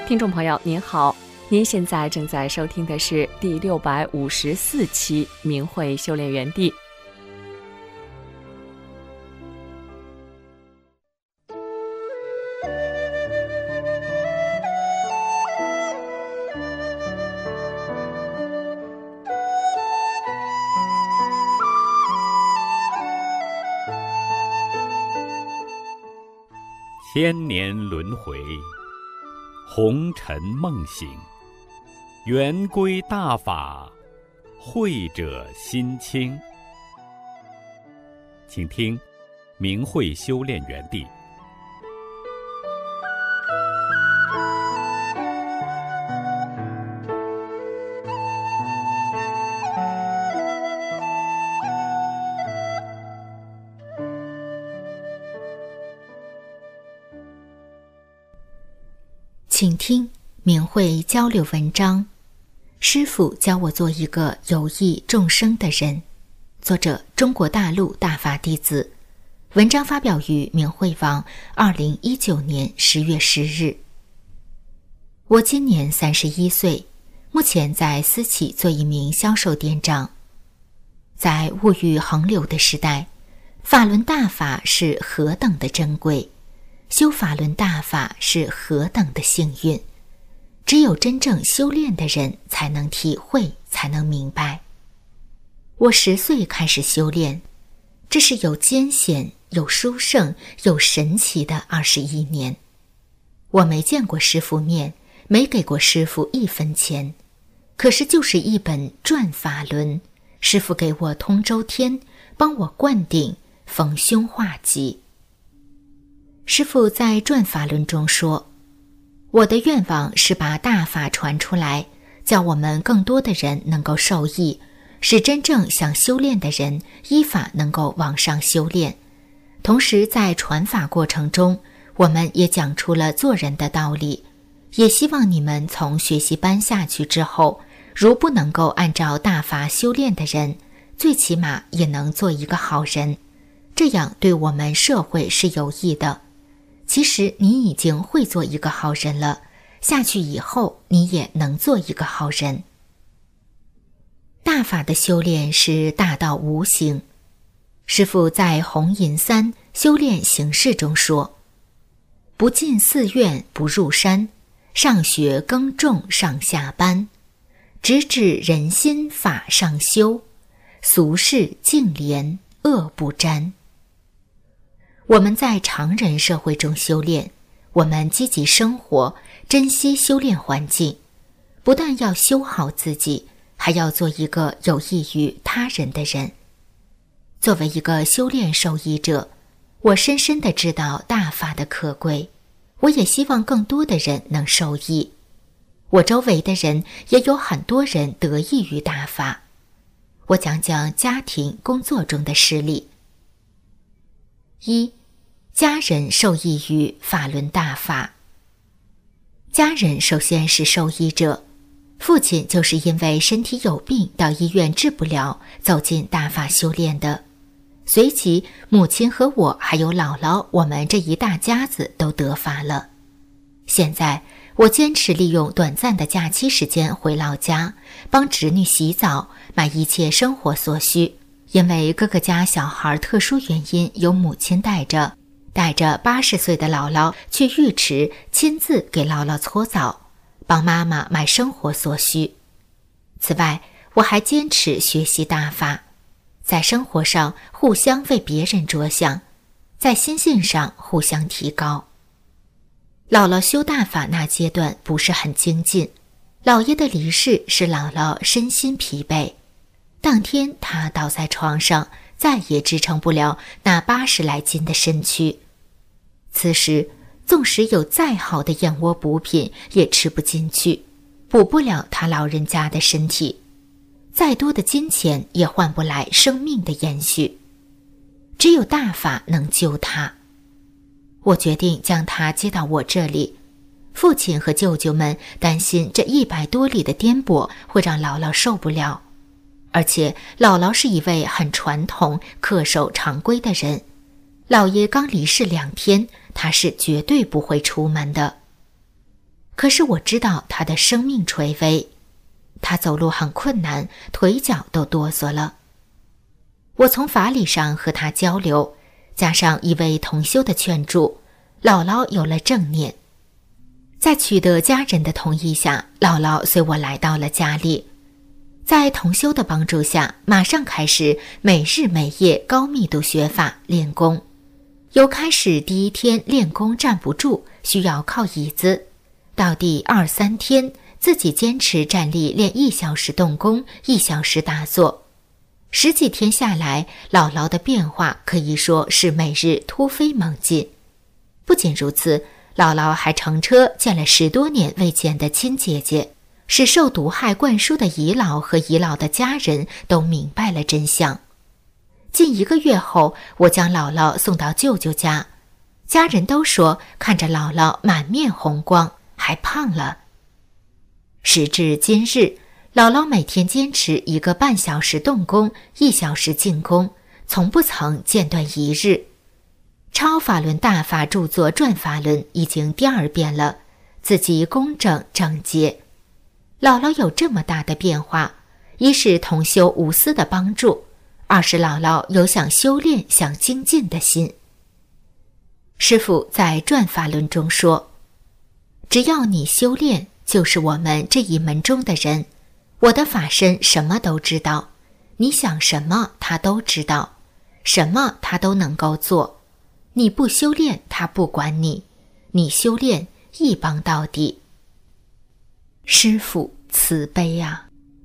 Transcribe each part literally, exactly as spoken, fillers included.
听众朋友您好，您现在正在收听的是第六百五十四期明慧修炼园地。 千年轮回，红尘梦醒，圆归大法，慧者心清。请听明慧修炼园地。 请听明慧交流文章，师父教我做一个有益众生的人。作者中国大陆大法弟子。文章发表于明慧网二零一九年十月十日。我今年三十一岁，目前在私企做一名销售店长。在物欲横流的时代，法轮大法是何等的珍贵，修法轮大法是何等的幸运，只有真正修炼的人才能体会，才能明白。我十岁开始修炼，这是有艰险、有殊胜、有神奇的二十一年。我没见过师父面，没给过师父一分钱，可是就是一本转法轮，师父给我通周天，帮我灌顶，逢凶化吉。师父在转法轮中说，我的愿望是把大法传出来，叫我们更多的人能够受益，使真正想修炼的人依法能够往上修炼。同时在传法过程中，我们也讲出了做人的道理，也希望你们从学习班下去之后，如不能够按照大法修炼的人，最起码也能做一个好人，这样对我们社会是有益的。其实你已经会做一个好人了，下去以后你也能做一个好人。大法的修炼是大到无形。师父在红银三修炼形式中说，不进寺院不入山，上学耕种上下班，直指人心法上修，俗世净廉恶不沾。我们在常人社会中修炼，我们积极生活，珍惜修炼环境，不但要修好自己，还要做一个有益于他人的人。作为一个修炼受益者，我深深地知道大法的可贵，我也希望更多的人能受益。我周围的人也有很多人得益于大法。我讲讲家庭工作中的事例。一，家人受益于法轮大法。家人首先是受益者，父亲就是因为身体有病到医院治不了，走进大法修炼的。随即母亲和我还有姥姥，我们这一大家子都得法了。现在我坚持利用短暂的假期时间回老家，帮侄女洗澡，买一切生活所需。因为哥哥家小孩特殊原因由母亲带着，带着八十岁的姥姥去浴池亲自给姥姥搓澡，帮妈妈买生活所需。此外，我还坚持学习大法，在生活上互相为别人着想，在心性上互相提高。姥姥修大法那阶段不是很精进，姥爷的离世使姥姥身心疲惫，当天她倒在床上，再也支撑不了那八十来斤的身躯。此时纵使有再好的燕窝补品也吃不进去，补不了她老人家的身体，再多的金钱也换不来生命的延续，只有大法能救她。我决定将她接到我这里，父亲和舅舅们担心这一百多里的颠簸会让姥姥受不了，而且姥姥是一位很传统、恪守常规的人，姥爷刚离世两天，他是绝对不会出门的。 可是我知道他的生命垂危，他走路很困难，腿脚都哆嗦了。我从法理上和他交流，加上一位同修的劝助，姥姥有了正念。在取得家人的同意下，姥姥随我来到了家里。在同修的帮助下，马上开始每日每夜高密度学法练功。由开始第一天练功站不住，需要靠椅子，到第二三天自己坚持站立练一小时动功，一小时打坐。十几天下来，姥姥的变化可以说是每日突飞猛进。不仅如此，姥姥还乘车见了十多年未见的亲姐姐，使受毒害灌输的遗老和遗老的家人都明白了真相。近一个月后，我将姥姥送到舅舅家，家人都说看着姥姥满面红光，还胖了。时至今日，姥姥每天坚持一个半小时动功，一小时静功，从不曾间断一日。超法轮大法著作转法轮已经第二遍了，自己公正整洁。姥姥有这么大的变化，一是同修无私的帮助，二是姥姥有想修炼想精进的心。师父在转法轮中说，只要你修炼，就是我们这一门中的人，我的法身什么都知道，你想什么他都知道，什么他都能够做。你不修炼他不管你，你修炼一帮到底。师父慈悲啊！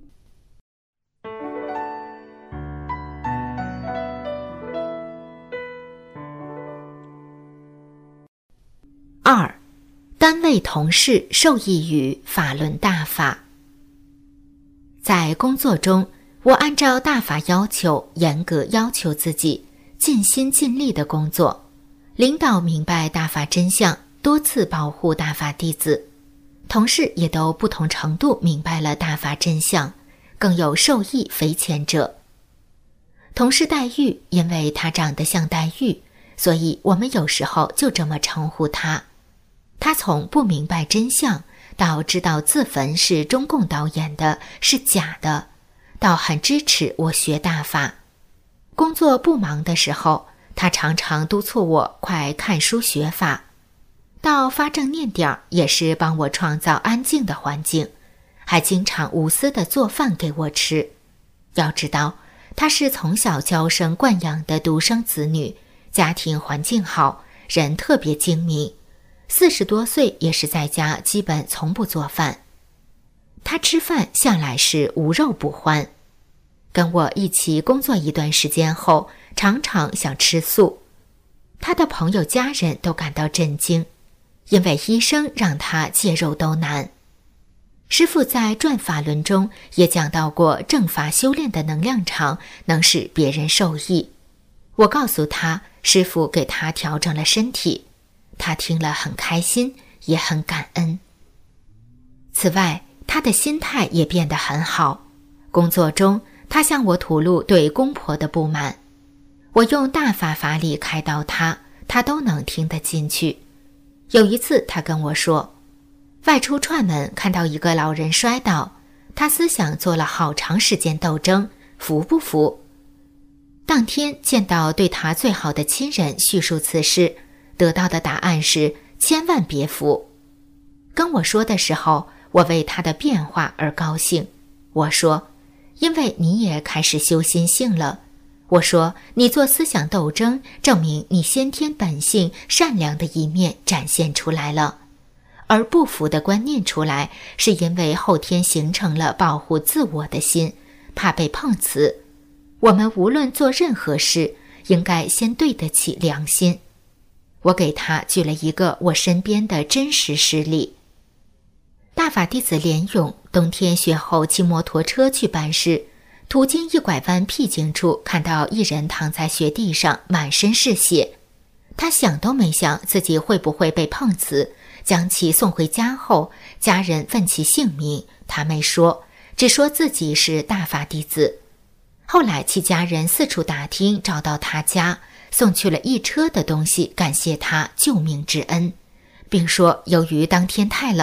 二，单位同事受益于法轮大法。在工作中，我按照大法要求，严格要求自己，尽心尽力的工作。领导明白大法真相，多次保护大法弟子，同事也都不同程度明白了大法真相，更有受益匪浅者。同事黛玉，因为她长得像黛玉，所以我们有时候就这么称呼她。她从不明白真相，到知道自焚是中共导演的，是假的，到很支持我学大法。工作不忙的时候，他常常督促我快看书学法，到发正念点也是帮我创造安静的环境，还经常无私地做饭给我吃。要知道，他是从小娇生惯养的独生子女，家庭环境好，人特别精明，四十多岁也是在家基本从不做饭。他吃饭向来是无肉不欢，跟我一起工作一段时间后，常常想吃素。他的朋友家人都感到震惊，因为医生让他戒肉都难。师父在转法轮中也讲到过，正法修炼的能量场能使别人受益。我告诉他，师父给他调整了身体，他听了很开心，也很感恩。此外，他的心态也变得很好。工作中，他向我吐露对公婆的不满，我用大法法理开导他，他都能听得进去。有一次他跟我说，外出串门看到一个老人摔倒，他思想做了好长时间斗争，服不服？当天见到对他最好的亲人叙述此事，得到的答案是千万别服。跟我说的时候，我为他的变化而高兴。我说，因为你也开始修心性了。我说，你做思想斗争，证明你先天本性善良的一面展现出来了，而不服的观念出来，是因为后天形成了保护自我的心，怕被碰瓷。我们无论做任何事，应该先对得起良心。我给他举了一个我身边的真实实例。大法弟子连勇冬天学后骑摩托车去办事，途经一拐弯僻静处，看到一人躺在雪地上，满身是血。他想都没想自己会不会被碰瓷，将其送回家后，家人问其姓名，他没说，只说自己是大法弟子。后来其家人四处打听，找到他家，送去了一车的东西，感谢他救命之恩，并说由于当天太冷，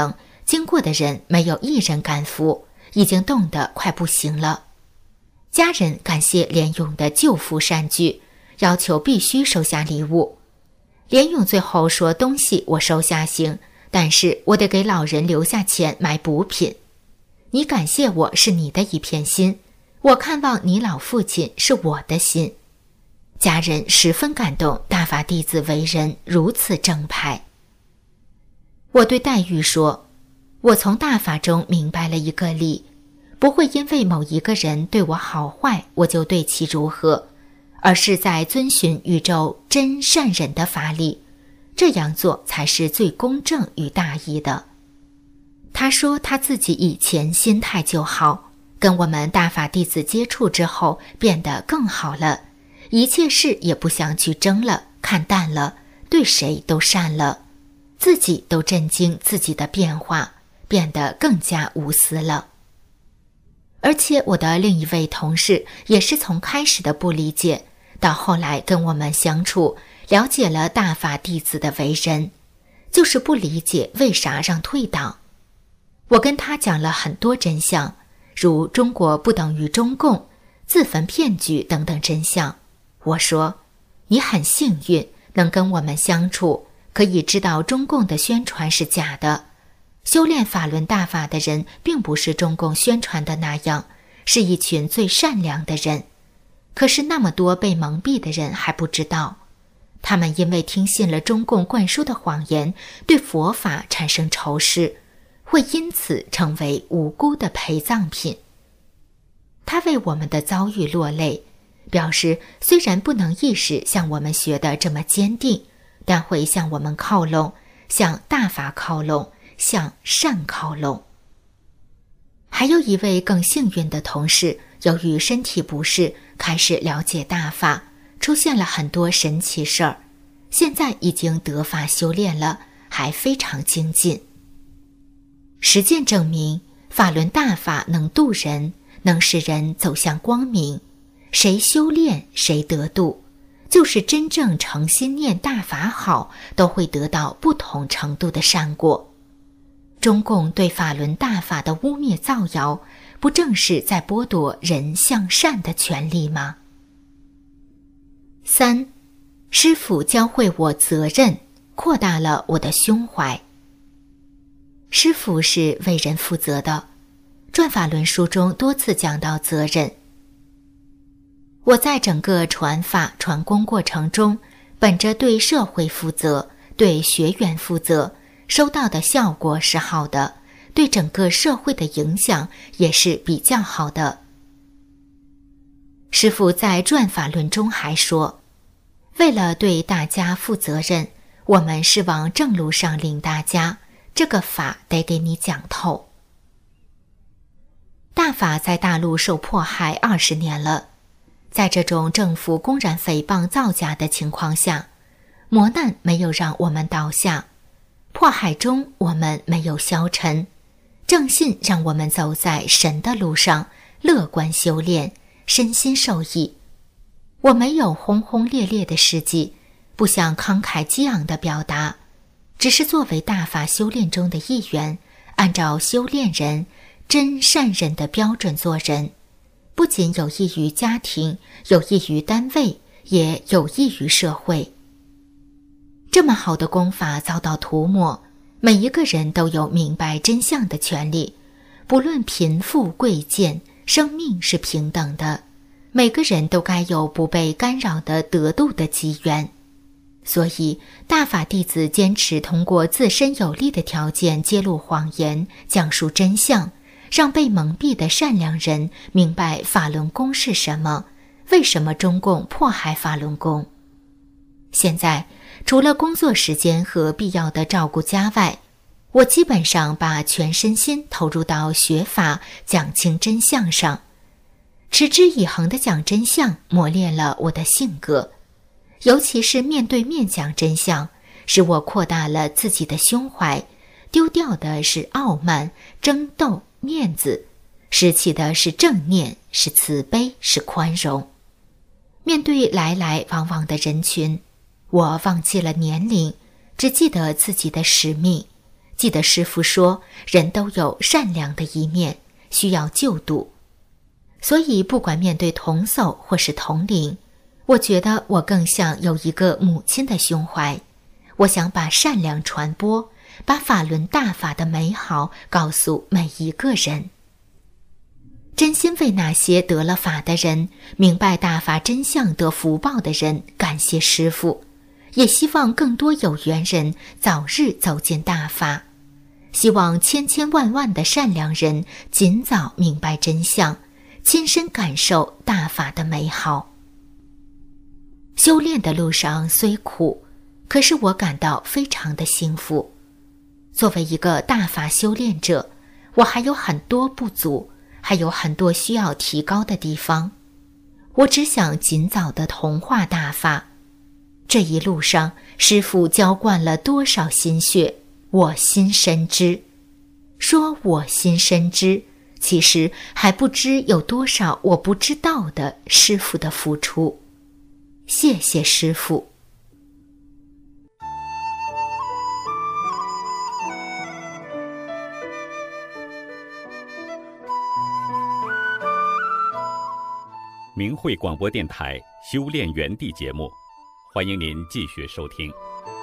经过的人没有一人敢扶，已经冻得快不行了。家人感谢连勇的救扶善举，要求必须收下礼物。连勇最后说东西我收下行，但是我得给老人留下钱买补品。你感谢我是你的一片心，我看望你老父亲是我的心。家人十分感动大法弟子为人如此正派。我对黛玉说，我从大法中明白了一个理，不会因为某一个人对我好坏，我就对其如何，而是在遵循宇宙真善忍的法理，这样做才是最公正与大义的。他说他自己以前心态就好，跟我们大法弟子接触之后变得更好了，一切事也不想去争了，看淡了，对谁都善了，自己都震惊自己的变化，变得更加无私了。而且我的另一位同事也是从开始的不理解，到后来跟我们相处，了解了大法弟子的为人，就是不理解为啥让退党。我跟他讲了很多真相，如中国不等于中共、自焚骗局等等真相。我说，你很幸运能跟我们相处，可以知道中共的宣传是假的。修炼法轮大法的人并不是中共宣传的那样，是一群最善良的人。可是那么多被蒙蔽的人还不知道，他们因为听信了中共灌输的谎言，对佛法产生仇视，会因此成为无辜的陪葬品。他为我们的遭遇落泪，表示虽然不能意识像我们学的这么坚定，但会向我们靠拢，向大法靠拢，向善靠拢。还有一位更幸运的同事，由于身体不适，开始了解大法，出现了很多神奇事儿，现在已经得法修炼了，还非常精进。实践证明，法轮大法能度人，能使人走向光明，谁修炼谁得度，就是真正诚心念大法好，都会得到不同程度的善果。中共对法轮大法的污蔑造谣，不正是在剥夺人向善的权利吗？三，师父教会我责任，扩大了我的胸怀。师父是为人负责的，转法轮书中多次讲到责任。我在整个传法传功过程中，本着对社会负责，对学员负责，收到的效果是好的，对整个社会的影响也是比较好的。师父在转法论中还说，为了对大家负责任，我们是往正路上领大家，这个法得给你讲透。大法在大陆受迫害二十年了，在这种政府公然诽谤造假的情况下，磨难没有让我们倒下，迫害中我们没有消沉，正信让我们走在神的路上，乐观修炼，身心受益。我没有轰轰烈烈的事迹，不想慷慨激昂地表达，只是作为大法修炼中的一员，按照修炼人真善人的标准做人，不仅有益于家庭，有益于单位，也有益于社会。这么好的功法遭到涂抹，每一个人都有明白真相的权利，不论贫富贵贱，生命是平等的，每个人都该有不被干扰的得度的机缘。所以大法弟子坚持通过自身有利的条件揭露谎言，讲述真相，让被蒙蔽的善良人明白法轮功是什么，为什么中共迫害法轮功。现在除了工作时间和必要的照顾家外，我基本上把全身心投入到学法讲清真相上，持之以恒地讲真相，磨练了我的性格。尤其是面对面讲真相，使我扩大了自己的胸怀，丢掉的是傲慢、争斗、面子，拾起的是正念，是慈悲，是宽容。面对来来往往的人群，我忘记了年龄，只记得自己的使命， 记得师父说，人都有善良的一面，需要救度。所以不管面对同叟或是同龄，我觉得我更像有一个母亲的胸怀。我想把善良传播，把法轮大法的美好告诉每一个人。真心为那些得了法的人，明白大法真相得福报的人感谢师父，也希望更多有缘人早日走进大法，希望千千万万的善良人尽早明白真相，亲身感受大法的美好。修炼的路上虽苦，可是我感到非常的幸福。作为一个大法修炼者，我还有很多不足，还有很多需要提高的地方。我只想尽早的同化大法。这一路上，师父浇灌了多少心血，我心深知。说我心深知，其实还不知有多少我不知道的师父的付出。谢谢师父。 明慧广播电台修炼园地节目，欢迎您继续收听。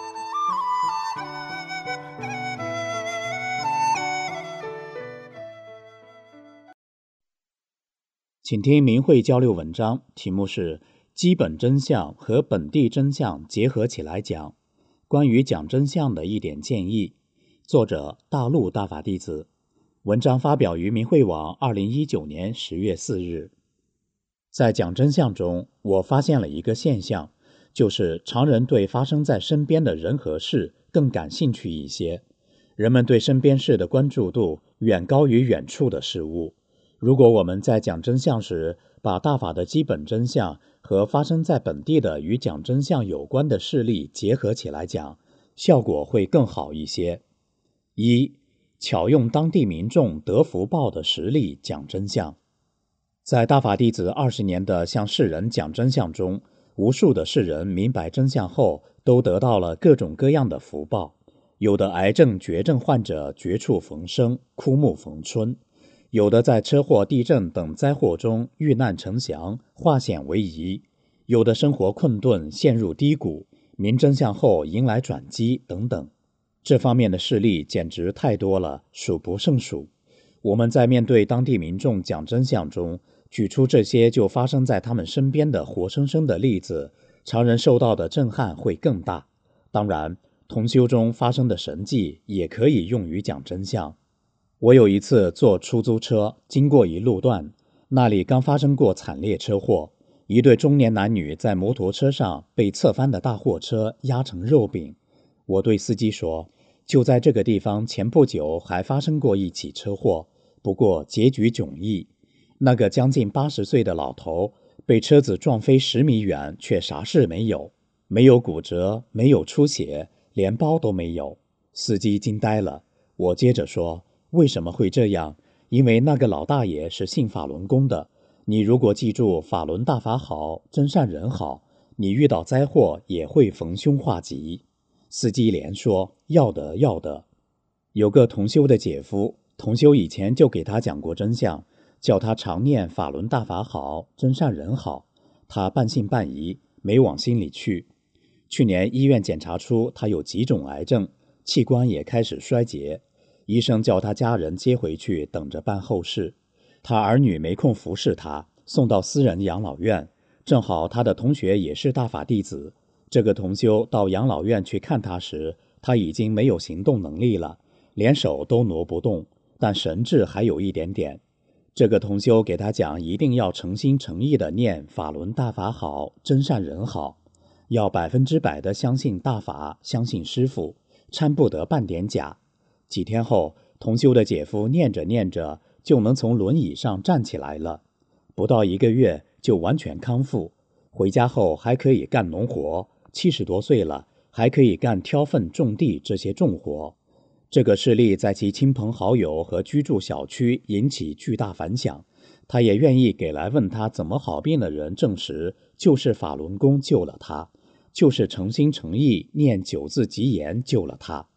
请听明慧交流文章，题目是基本真相和本地真相结合起来讲，关于讲真相的一点建议。作者大陆大法弟子，文章发表于明慧网二零一九年十月四日。在讲真相中，我发现了一个现象，就是常人对发生在身边的人和事更感兴趣一些，人们对身边事的关注度远高于远处的事物。如果我们在讲真相时，把大法的基本真相和发生在本地的与讲真相有关的事例结合起来讲，效果会更好一些。一、巧用当地民众得福报的实例讲真相。在大法弟子二十年的向世人讲真相中，无数的世人明白真相后，都得到了各种各样的福报。有的癌症、绝症患者绝处逢生，枯木逢春；有的在车祸、地震等灾祸中遇难成祥，化险为夷；有的生活困顿，陷入低谷，明真相后迎来转机等等。这方面的事例简直太多了，数不胜数。我们在面对当地民众讲真相中，举出这些就发生在他们身边的活生生的例子，常人受到的震撼会更大。当然，同修中发生的神迹也可以用于讲真相。我有一次坐出租车经过一路段，那里刚发生过惨烈车祸，一对中年男女在摩托车上被侧翻的大货车压成肉饼。我对司机说，就在这个地方前不久还发生过一起车祸，不过结局迥异。那个将近八十岁的老头被车子撞飞十米远，却啥事没有，没有骨折，没有出血，连包都没有。司机惊呆了。我接着说，为什么会这样？因为那个老大爷是信法轮功的。你如果记住法轮大法好，真善人好，你遇到灾祸也会逢凶化吉。司机连说，要得要得。有个同修的姐夫，同修以前就给他讲过真相，叫他常念法轮大法好，真善人好。他半信半疑，没往心里去。去年医院检查出他有几种癌症，器官也开始衰竭，医生叫他家人接回去等着办后事。他儿女没空服侍他，送到私人养老院，正好他的同学也是大法弟子。这个同修到养老院去看他时，他已经没有行动能力了，连手都挪不动，但神智还有一点点。这个同修给他讲，一定要诚心诚意地念法轮大法好，真善人好，要百分之百地相信大法，相信师父，掺不得半点假。几天后，同修的姐夫念着念着就能从轮椅上站起来了，不到一个月就完全康复。回家后还可以干农活，七十多岁了，还可以干挑粪种地这些重活。这个事例在其亲朋好友和居住小区引起巨大反响，他也愿意给来问他怎么好病的人证实，就是法轮功救了他，就是诚心诚意念九字吉言救了他。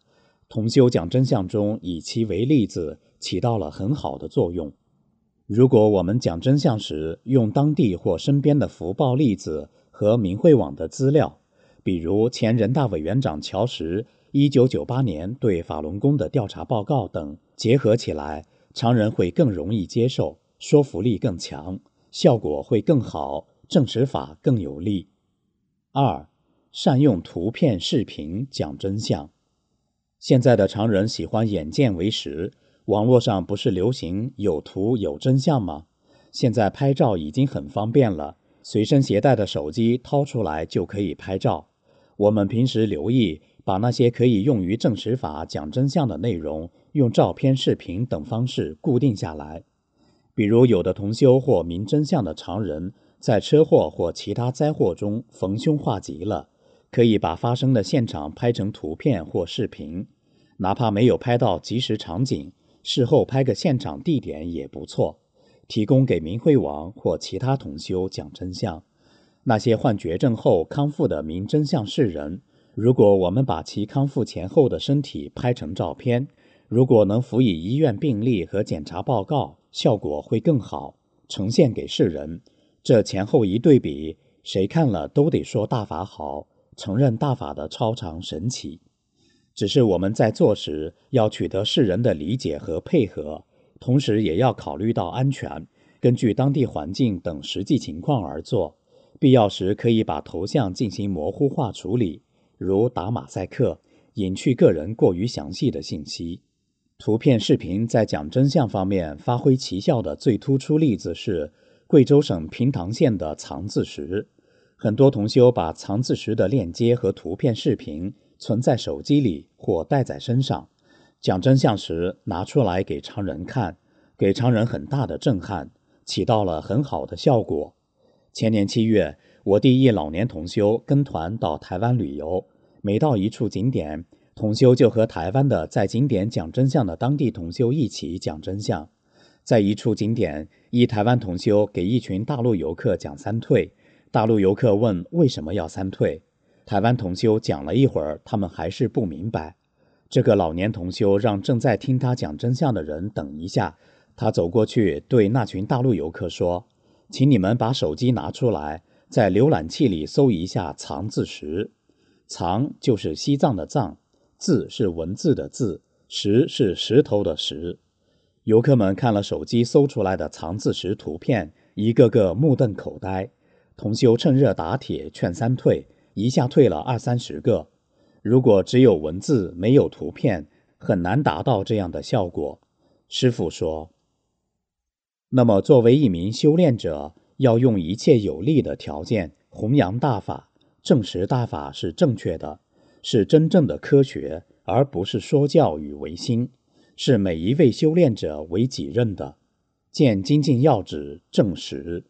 同修讲真相中以其为例子，起到了很好的作用。如果我们讲真相时用当地或身边的福报例子和明慧网的资料，比如前人大委员长乔石一九九八年对法轮功的调查报告等结合起来，常人会更容易接受，说服力更强，效果会更好，证实法更有力。二、善用图片视频讲真相。现在的常人喜欢眼见为实，网络上不是流行有图有真相吗？现在拍照已经很方便了，随身携带的手机掏出来就可以拍照。我们平时留意，把那些可以用于证实法讲真相的内容，用照片、视频等方式固定下来。比如有的同修或明真相的常人，在车祸或其他灾祸中逢凶化吉了，可以把发生的现场拍成图片或视频，哪怕没有拍到即时场景，事后拍个现场地点也不错，提供给明慧网或其他同修讲真相。那些患绝症后康复的明真相世人，如果我们把其康复前后的身体拍成照片，如果能辅以医院病历和检查报告，效果会更好，呈现给世人。这前后一对比，谁看了都得说大法好，承认大法的超常神奇。只是我们在做时要取得世人的理解和配合，同时也要考虑到安全，根据当地环境等实际情况而做。必要时可以把头像进行模糊化处理，如打马赛克，隐去个人过于详细的信息。图片视频在讲真相方面发挥奇效的最突出例子是贵州省平塘县的藏字石。很多同修把藏字石的链接和图片视频存在手机里或带在身上，讲真相时拿出来给常人看，给常人很大的震撼，起到了很好的效果。前年七月，我弟一老年同修跟团到台湾旅游，每到一处景点，同修就和台湾的在景点讲真相的当地同修一起讲真相。在一处景点，一台湾同修给一群大陆游客讲三退，大陆游客问为什么要三退，台湾同修讲了一会儿，他们还是不明白。这个老年同修让正在听他讲真相的人等一下，他走过去对那群大陆游客说，请你们把手机拿出来，在浏览器里搜一下藏字石。藏就是西藏的藏，字是文字的字，石是石头的石。游客们看了手机搜出来的藏字石图片，一个个目瞪口呆。同修趁热打铁劝三退，一下退了二三十个。如果只有文字没有图片，很难达到这样的效果。师父说，那么作为一名修炼者，要用一切有利的条件弘扬大法，证实大法是正确的，是真正的科学，而不是说教与唯心，是每一位修炼者为己任的。见精进要旨证实。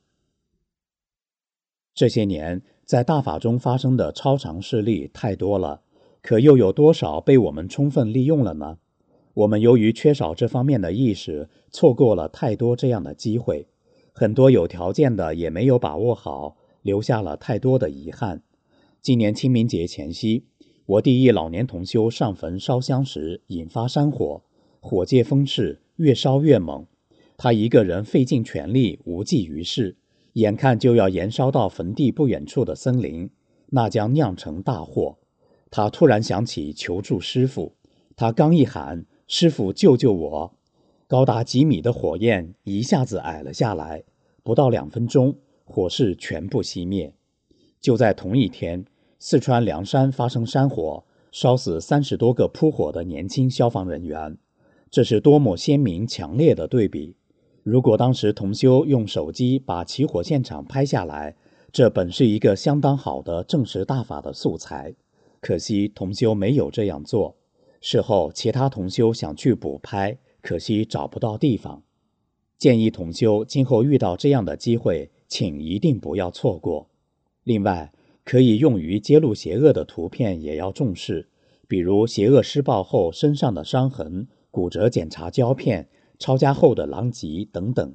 这些年在大法中发生的超常事例太多了，可又有多少被我们充分利用了呢？我们由于缺少这方面的意识，错过了太多这样的机会，很多有条件的也没有把握好，留下了太多的遗憾。今年清明节前夕，我弟一老年同修上坟烧香时引发山火，火借风势，越烧越猛，他一个人费尽全力，无济于事，眼看就要延烧到坟地不远处的森林，那将酿成大祸。他突然想起求助师父，他刚一喊，师父救救我，高达几米的火焰一下子矮了下来，不到两分钟，火势全部熄灭。就在同一天，四川凉山发生山火，烧死三十多个扑火的年轻消防人员，这是多么鲜明强烈的对比。如果当时同修用手机把起火现场拍下来，这本是一个相当好的证实大法的素材，可惜同修没有这样做。事后其他同修想去补拍，可惜找不到地方。建议同修今后遇到这样的机会，请一定不要错过。另外，可以用于揭露邪恶的图片也要重视，比如邪恶施暴后身上的伤痕、骨折检查胶片、抄家后的狼藉等等。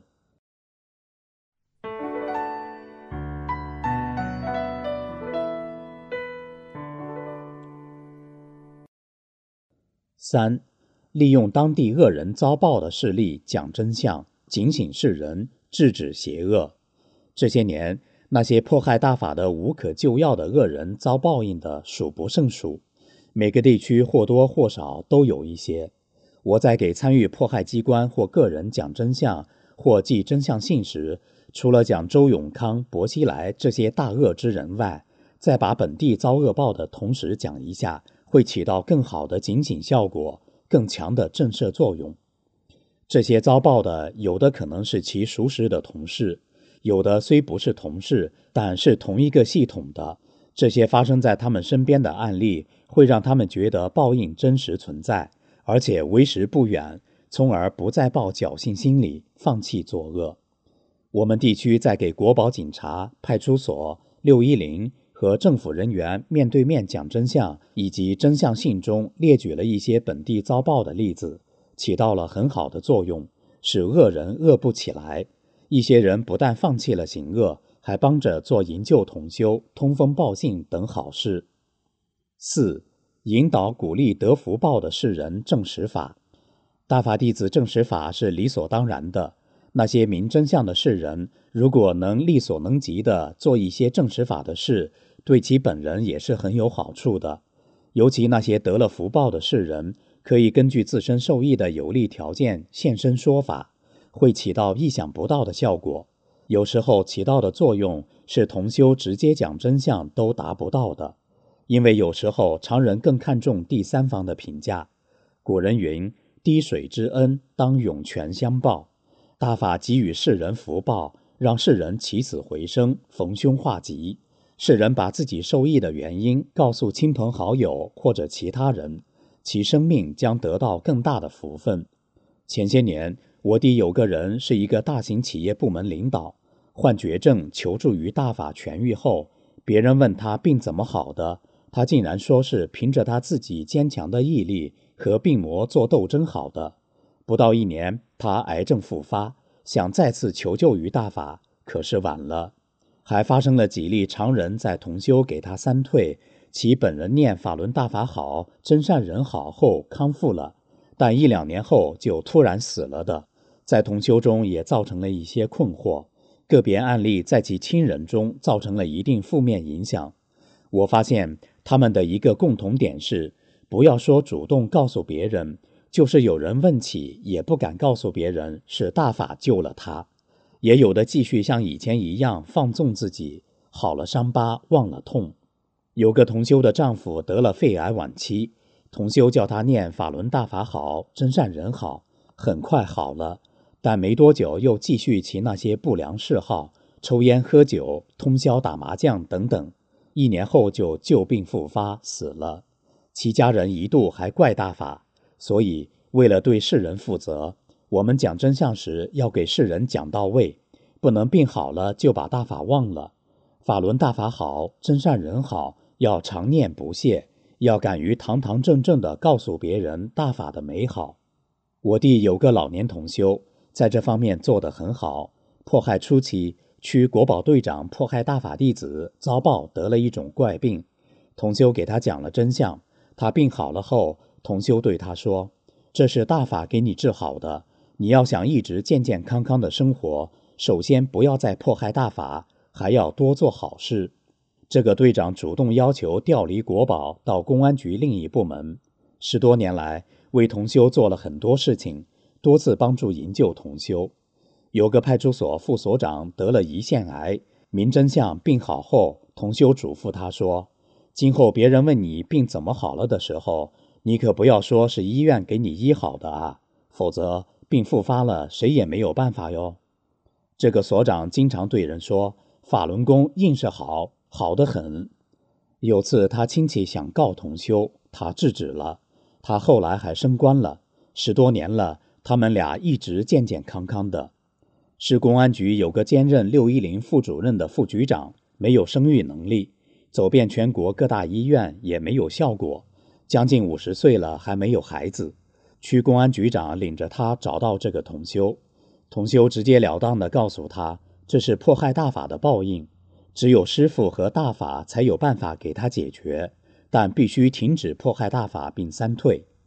三、利用当地恶人遭报的事例讲真相，警醒世人，制止邪恶。这些年，那些迫害大法的无可救药的恶人遭报应的数不胜数，每个地区或多或少都有一些。我在给参与迫害机关或个人讲真相或寄真相信时，除了讲周永康、薄熙来这些大恶之人外，再把本地遭恶报的同时讲一下，会起到更好的警醒效果，更强的震慑作用。这些遭报的，有的可能是其熟识的同事，有的虽不是同事，但是同一个系统的。这些发生在他们身边的案例，会让他们觉得报应真实存在，而且为时不远，从而不再抱侥幸心理，放弃作恶。我们地区在给国保警察、派出所、六一零和政府人员面对面讲真相，以及真相信中列举了一些本地遭报的例子，起到了很好的作用，使恶人恶不起来。一些人不但放弃了行恶，还帮着做营救同修、通风报信等好事。四、引导鼓励得福报的世人证实法。大法弟子证实法是理所当然的，那些明真相的世人，如果能力所能及地做一些证实法的事，对其本人也是很有好处的。尤其那些得了福报的世人，可以根据自身受益的有利条件现身说法，会起到意想不到的效果。有时候起到的作用是同修直接讲真相都达不到的，因为有时候常人更看重第三方的评价。古人云：滴水之恩，当涌泉相报。大法给予世人福报，让世人起死回生，逢凶化吉。世人把自己受益的原因告诉亲朋好友或者其他人，其生命将得到更大的福分。前些年，我弟有个人是一个大型企业部门领导，患绝症求助于大法痊愈后，别人问他病怎么好的，他竟然说是凭着他自己坚强的毅力和病魔做斗争好的。不到一年，他癌症复发，想再次求救于大法，可是晚了。还发生了几例常人在同修给他三退，其本人念法轮大法好，真善人好后康复了，但一两年后就突然死了的，在同修中也造成了一些困惑。个别案例在其亲人中造成了一定负面影响。我发现他们的一个共同点是，不要说主动告诉别人，就是有人问起也不敢告诉别人是大法救了他。也有的继续像以前一样放纵自己，好了伤疤忘了痛。有个同修的丈夫得了肺癌晚期，同修叫他念法轮大法好，真善人好，很快好了，但没多久又继续其那些不良嗜好，抽烟喝酒、通宵打麻将等等，一年后就旧病复发死了。其家人一度还怪大法，所以为了对世人负责，我们讲真相时要给世人讲到位，不能病好了就把大法忘了。法轮大法好，真善人好，要常念不懈，要敢于堂堂正正地告诉别人大法的美好。我弟有个老年同修，在这方面做得很好。迫害初期，区国保队长迫害大法弟子，遭报得了一种怪病。同修给他讲了真相，他病好了后，同修对他说：这是大法给你治好的，你要想一直健健康康的生活，首先不要再迫害大法，还要多做好事。这个队长主动要求调离国保到公安局另一部门，十多年来为同修做了很多事情，多次帮助营救同修。有个派出所副所长得了胰腺癌，明真相病好后，同修嘱咐他说：今后别人问你病怎么好了的时候，你可不要说是医院给你医好的啊，否则病复发了谁也没有办法哟。这个所长经常对人说，法轮功硬是好，好得很。有次他亲戚想告同修，他制止了。他后来还升官了，十多年了，他们俩一直健健康康的。市公安局有个兼任六一零副主任的副局长，没有生育能力，走遍全国各大医院也没有效果，将近五十岁了还没有孩子。区公安局长领着他找到这个同修，同修直截了当地告诉他，这是迫害大法的报应，只有师父和大法才有办法给他解决，但必须停止迫害大法并三退。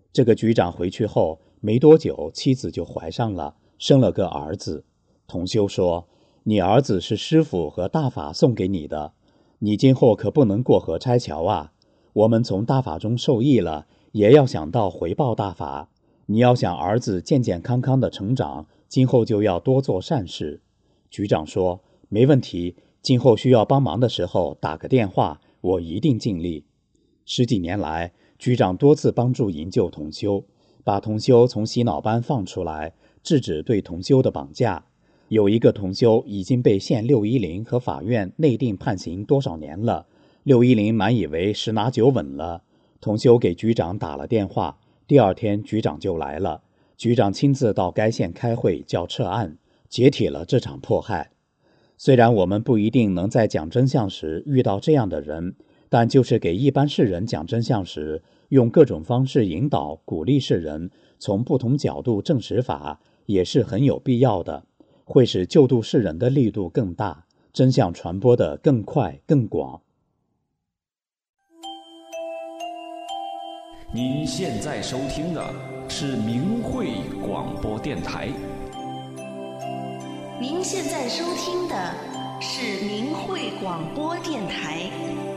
这个局长回去后没多久，妻子就怀上了，生了个儿子。同修说，你儿子是师父和大法送给你的，你今后可不能过河拆桥啊！我们从大法中受益了，也要想到回报大法。你要想儿子健健康康的成长，今后就要多做善事。局长说，没问题，今后需要帮忙的时候打个电话，我一定尽力。十几年来，局长多次帮助营救同修，把同修从洗脑班放出来，制止对同修的绑架。有一个同修已经被县六一零和法院内定判刑多少年了，六一零满以为十拿九稳了。同修给局长打了电话，第二天局长就来了，局长亲自到该县开会叫撤案，解体了这场迫害。虽然我们不一定能在讲真相时遇到这样的人，但就是给一般世人讲真相时，用各种方式引导鼓励世人从不同角度证实法，也是很有必要的，会使救度世人的力度更大，真相传播得更快更广。 您现在收听的是明慧广播电台。 您现在收听的是明慧广播电台。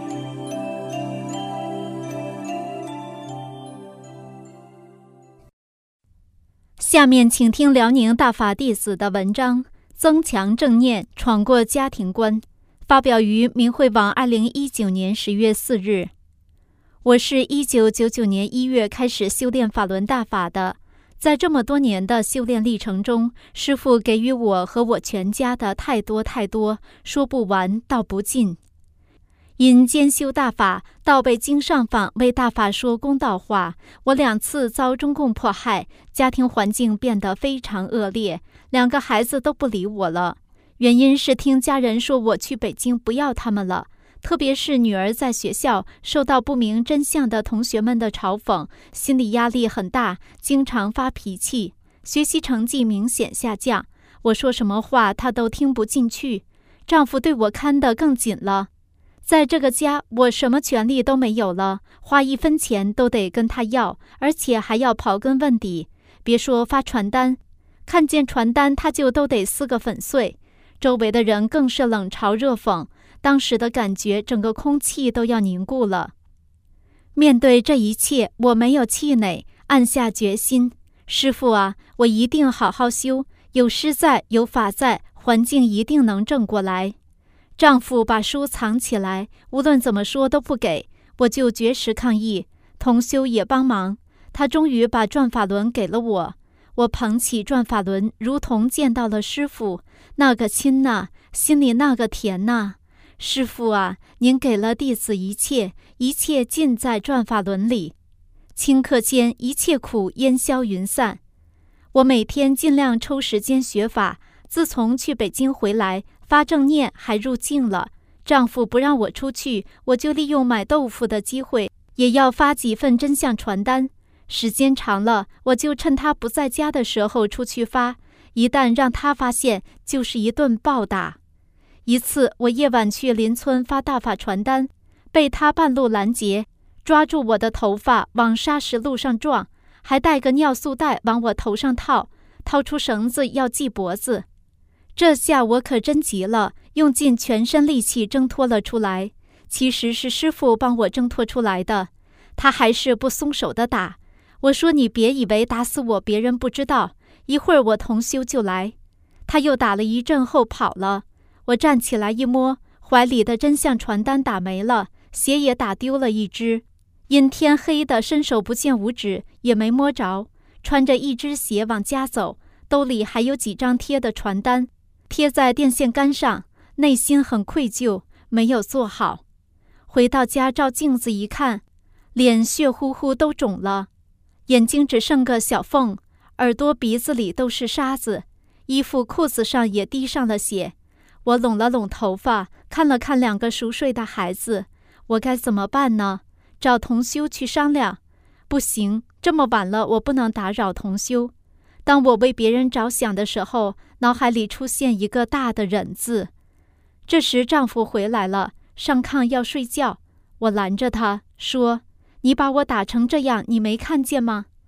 下面请听辽宁大法弟子的文章《增强正念，闯过家庭关》，发表于明慧网二零一九年十月四日。我是一九九九年一月开始修炼法轮大法的，在这么多年的修炼历程中，师父给予我和我全家的太多太多，说不完道不尽。因兼修大法，到北京上访为大法说公道话，我两次遭中共迫害，家庭环境变得非常恶劣，两个孩子都不理我了。原因是听家人说我去北京不要他们了，特别是女儿在学校受到不明真相的同学们的嘲讽，心理压力很大，经常发脾气，学习成绩明显下降。我说什么话她都听不进去，丈夫对我看得更紧了。在这个家，我什么权利都没有了，花一分钱都得跟他要，而且还要刨根问底。别说发传单，看见传单他就都得撕个粉碎。周围的人更是冷嘲热讽，当时的感觉整个空气都要凝固了。面对这一切，我没有气馁，暗下决心，师父啊，我一定好好修，有师在，有法在，环境一定能正过来。丈夫把书藏起来，无论怎么说都不给，我就绝食抗议。同修也帮忙，他终于把转法轮给了我。我捧起转法轮，如同见到了师父，那个亲呐，心里那个甜呐。师父啊，您给了弟子一切，一切尽在转法轮里。顷刻间，一切苦烟消云散。我每天尽量抽时间学法。自从去北京回来，发正念还入境了。丈夫不让我出去，我就利用买豆腐的机会，也要发几份真相传单。时间长了，我就趁他不在家的时候出去发，一旦让他发现，就是一顿暴打。一次，我夜晚去邻村发大法传单，被他半路拦截，抓住我的头发往砂石路上撞，还带个尿素袋往我头上套，掏出绳子要系脖子。这下我可真急了，用尽全身力气挣脱了出来。其实是师父帮我挣脱出来的，他还是不松手的打。我说你别以为打死我别人不知道，一会儿我同修就来。他又打了一阵后跑了。我站起来一摸，怀里的真相传单打没了，鞋也打丢了一只。因天黑的伸手不见五指，也没摸着，穿着一只鞋往家走，兜里还有几张贴的传单，贴在电线杆上，内心很愧疚，没有做好。回到家照镜子一看，脸血乎乎都肿了，眼睛只剩个小缝，耳朵鼻子里都是沙子，衣服裤子上也滴上了血。我拢了拢头发，看了看两个熟睡的孩子，我该怎么办呢？找同修去商量。不行，这么晚了，我不能打扰同修。当我为别人着想的时候，脑海里出现一个大的忍字。这时丈夫回来了，上炕要睡觉，我拦着他说，你把我打成这样，你没看见吗？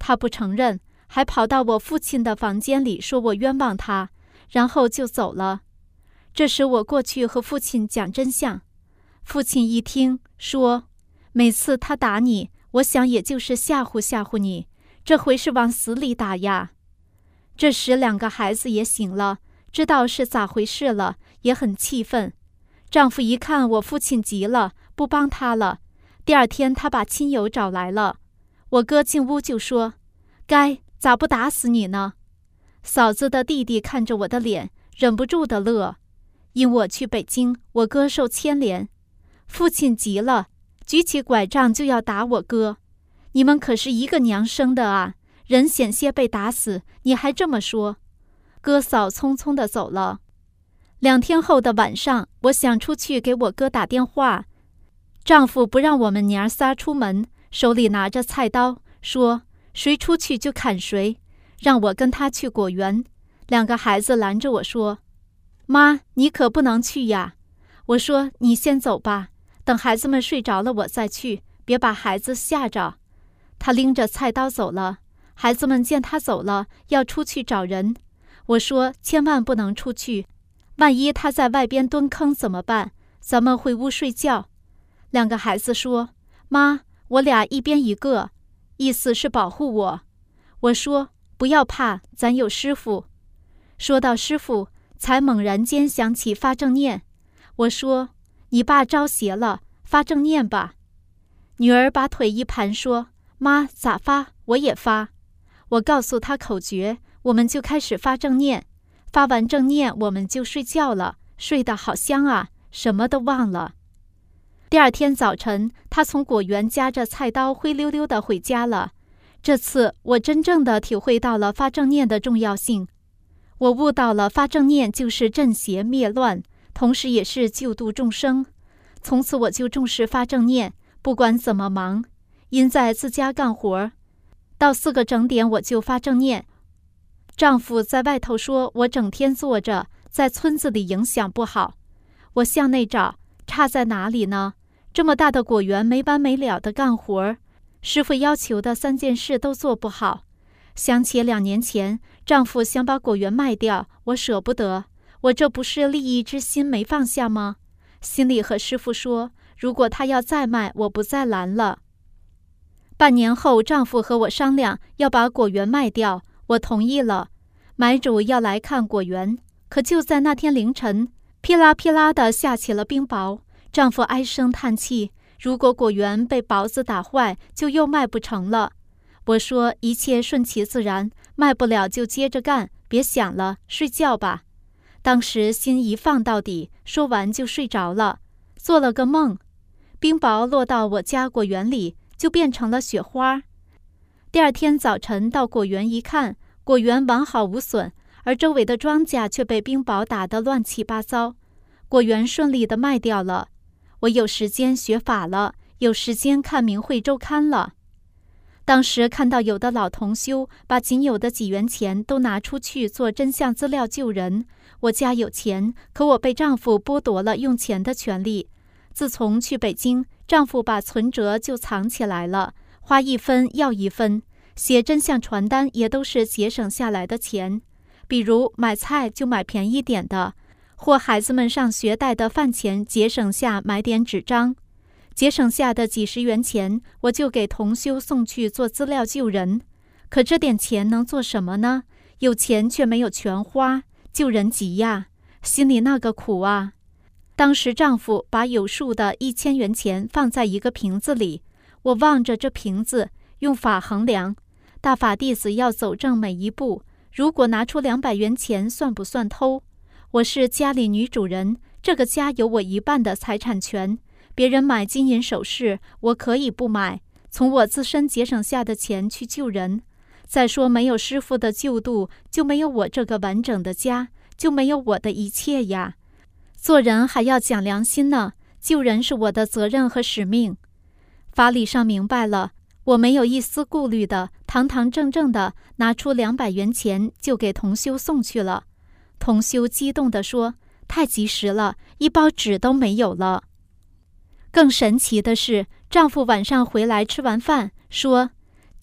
他不承认，还跑到我父亲的房间里说我冤枉他，然后就走了。这时我过去和父亲讲真相，父亲一听说，每次他打你，我想也就是吓唬吓唬你，这回是往死里打呀。这时两个孩子也醒了，知道是咋回事了，也很气愤。丈夫一看我父亲急了，不帮他了。第二天他把亲友找来了，我哥进屋就说：该咋不打死你呢？嫂子的弟弟看着我的脸，忍不住的乐。因我去北京，我哥受牵连。父亲急了，举起拐杖就要打我哥。你们可是一个娘生的啊，人险些被打死，你还这么说。哥嫂匆匆地走了。两天后的晚上，我想出去给我哥打电话，丈夫不让我们娘仨出门，手里拿着菜刀，说谁出去就砍谁，让我跟他去果园。两个孩子拦着我说：妈，你可不能去呀。我说你先走吧，等孩子们睡着了我再去，别把孩子吓着。他拎着菜刀走了，孩子们见他走了，要出去找人。我说千万不能出去，万一他在外边蹲坑怎么办？咱们回屋睡觉。两个孩子说：妈，我俩一边一个，意思是保护我。我说不要怕，咱有师傅。说到师傅，才猛然间想起发正念。我说你爸招邪了，发正念吧。女儿把腿一盘说：妈，咋发？我也发。我告诉她口诀，我们就开始发正念。发完正念我们就睡觉了，睡得好香啊，什么都忘了。第二天早晨，她从果园夹着菜刀灰溜溜地回家了。这次我真正的体会到了发正念的重要性。我悟到了发正念就是镇邪灭乱，同时也是救度众生。从此我就重视发正念，不管怎么忙，因在自家干活，到四个整点我就发正念。丈夫在外头说我整天坐着，在村子里影响不好。我向内找，差在哪里呢？这么大的果园没完没了的干活，师傅要求的三件事都做不好。想起两年前丈夫想把果园卖掉，我舍不得，我这不是利益之心没放下吗？心里和师傅说，如果他要再卖，我不再拦了。半年后，丈夫和我商量要把果园卖掉，我同意了。买主要来看果园，可就在那天凌晨，噼啦噼啦地下起了冰雹。丈夫唉声叹气，如果果园被雹子打坏，就又卖不成了。我说一切顺其自然，卖不了就接着干，别想了，睡觉吧。当时心一放到底，说完就睡着了，做了个梦。冰雹落到我家果园里，就变成了雪花。第二天早晨到果园一看，果园完好无损，而周围的庄稼却被冰雹打得乱七八糟。果园顺利地卖掉了。我有时间学法了，有时间看明慧周刊了。当时看到有的老同修把仅有的几元钱都拿出去做真相资料救人。我家有钱，可我被丈夫剥夺了用钱的权利。自从去北京，丈夫把存折就藏起来了，花一分要一分，写真相传单也都是节省下来的钱。比如买菜就买便宜点的，或孩子们上学带的饭钱节省下买点纸张。节省下的几十元钱，我就给同修送去做资料救人。可这点钱能做什么呢？有钱却没有全花，救人急呀，心里那个苦啊！当时丈夫把有数的一千元钱放在一个瓶子里，我望着这瓶子，用法衡量。大法弟子要走正每一步，如果拿出两百元钱，算不算偷？我是家里女主人，这个家有我一半的财产权。别人买金银首饰，我可以不买，从我自身节省下的钱去救人。再说没有师父的救度，就没有我这个完整的家，就没有我的一切呀。做人还要讲良心呢，救人是我的责任和使命。法理上明白了，我没有一丝顾虑的，堂堂正正的拿出两百元钱就给同修送去了。同修激动地说：太及时了，一包纸都没有了。更神奇的是，丈夫晚上回来吃完饭说：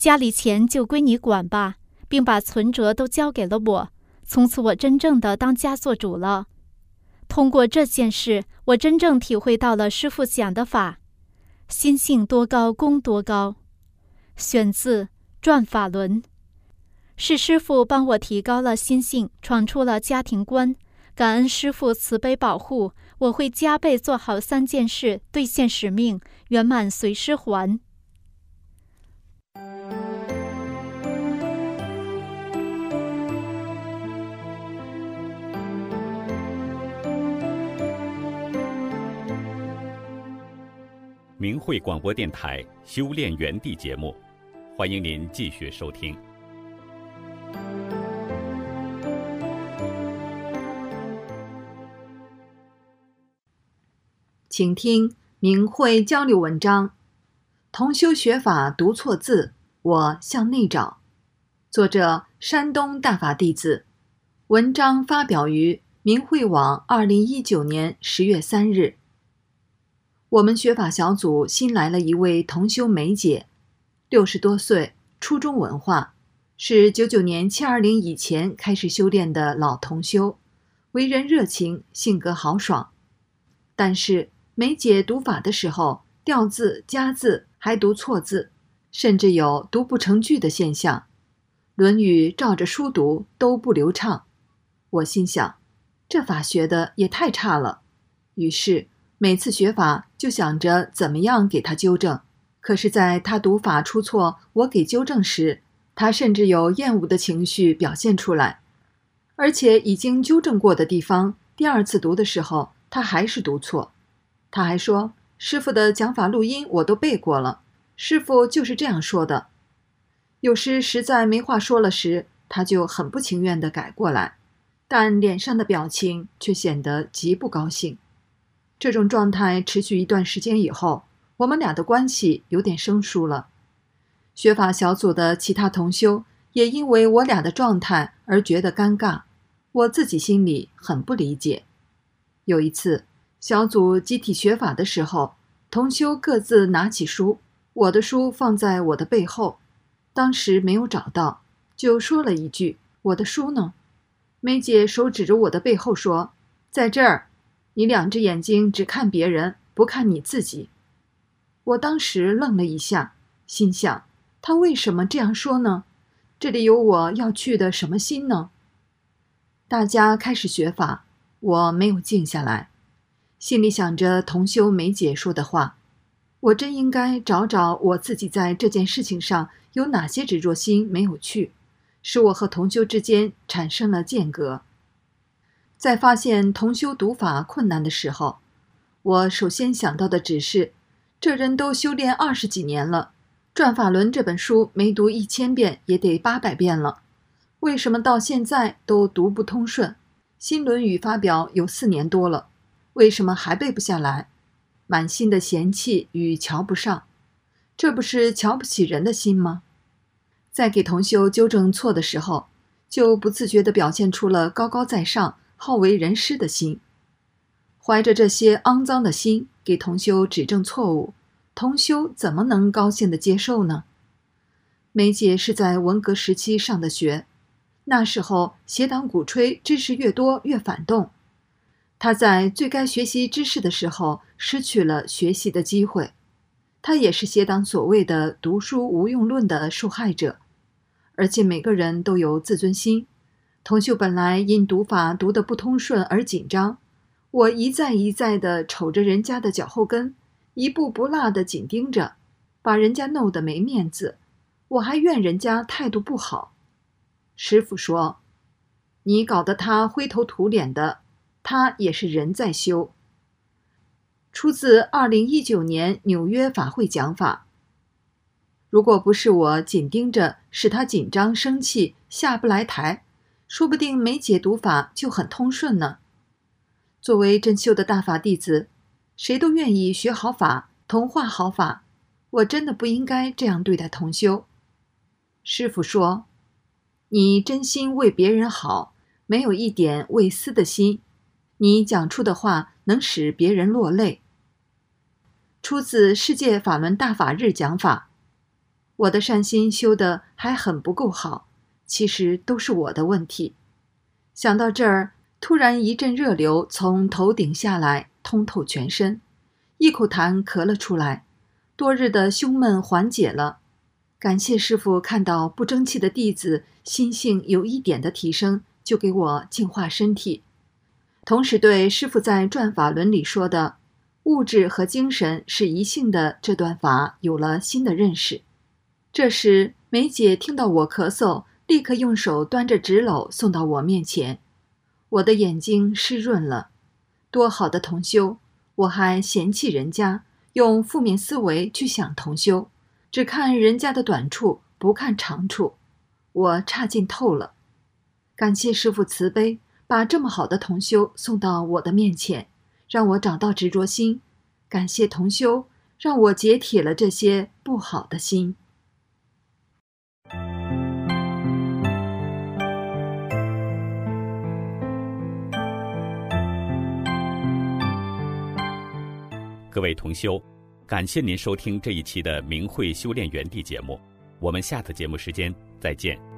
家里钱就归你管吧，并把存折都交给了我。从此我真正的当家做主了。通过这件事，我真正体会到了师父讲的法，心性多高功多高。选自《转法轮》，是师父帮我提高了心性，闯出了家庭关。感恩师父慈悲保护，我会加倍做好三件事，兑现使命，圆满随师还。 明慧广播电台修炼园地节目，欢迎您继续收听。 请听明慧交流文章：同修学法读错字，我向内找。作者：山东大法弟子。文章发表于明慧网二零一九年十月三日。我们学法小组新来了一位同修梅姐，六十多岁，初中文化，是九九年七二零以前开始修炼的老同修，为人热情，性格豪爽。但是梅姐读法的时候，掉字加字，还读错字，甚至有读不成句的现象，《论语》照着书读都不流畅。我心想，这法学的也太差了。于是每次学法就想着怎么样给他纠正，可是在他读法出错，我给纠正时，他甚至有厌恶的情绪表现出来。而且已经纠正过的地方，第二次读的时候，他还是读错。他还说，师父的讲法录音我都背过了，师父就是这样说的。有时实在没话说了时，他就很不情愿地改过来，但脸上的表情却显得极不高兴。这种状态持续一段时间以后，我们俩的关系有点生疏了。学法小组的其他同修也因为我俩的状态而觉得尴尬，我自己心里很不理解。有一次小组集体学法的时候，同修各自拿起书，我的书放在我的背后，当时没有找到，就说了一句，我的书呢？梅姐手指着我的背后说，在这儿，你两只眼睛只看别人，不看你自己。我当时愣了一下，心想，他为什么这样说呢？这里有我要去的什么心呢？大家开始学法，我没有静下来，心里想着同修梅姐说的话，我真应该找找我自己在这件事情上有哪些执着心没有去，使我和同修之间产生了间隔。在发现同修读法困难的时候，我首先想到的只是，这人都修炼二十几年了，《转法轮》这本书没读一千遍也得八百遍了，为什么到现在都读不通顺？新《论语》发表有四年多了，为什么还背不下来？满心的嫌弃与瞧不上，这不是瞧不起人的心吗？在给同修纠正错的时候，就不自觉地表现出了高高在上、好为人师的心。怀着这些肮脏的心给同修指正错误，同修怎么能高兴地接受呢？梅姐是在文革时期上的学，那时候邪党鼓吹知识越多越反动，她在最该学习知识的时候失去了学习的机会，她也是邪党所谓的读书无用论的受害者。而且每个人都有自尊心，同修本来因读法读得不通顺而紧张，我一再一再地瞅着人家的脚后跟，一步不落地紧盯着，把人家弄得没面子，我还怨人家态度不好。师父说，你搞得他灰头土脸的，他也是人在修。出自二零一九年纽约法会讲法。如果不是我紧盯着使他紧张生气下不来台，说不定梅姐读法就很通顺呢。作为真修的大法弟子，谁都愿意学好法，同化好法，我真的不应该这样对待同修。师父说，你真心为别人好，没有一点为私的心，你讲出的话能使别人落泪。出自世界法轮大法日讲法。 我的善心修得还很不够好，其实都是我的问题。想到这儿，突然一阵热流从头顶下来，通透全身，一口痰咳了出来，多日的胸闷缓解了。感谢师父看到不争气的弟子心性有一点的提升，就给我净化身体。同时对师父在转法轮里说的物质和精神是一性的这段法有了新的认识。这时梅姐听到我咳嗽，立刻用手端着纸篓送到我面前，我的眼睛湿润了。多好的同修，我还嫌弃人家，用负面思维去想同修，只看人家的短处，不看长处，我差劲透了。感谢师父慈悲，把这么好的同修送到我的面前，让我找到执着心。感谢同修，让我解铁了这些不好的心。 各位同修，感谢您收听这一期的明慧修炼园地节目，我们下次节目时间再见。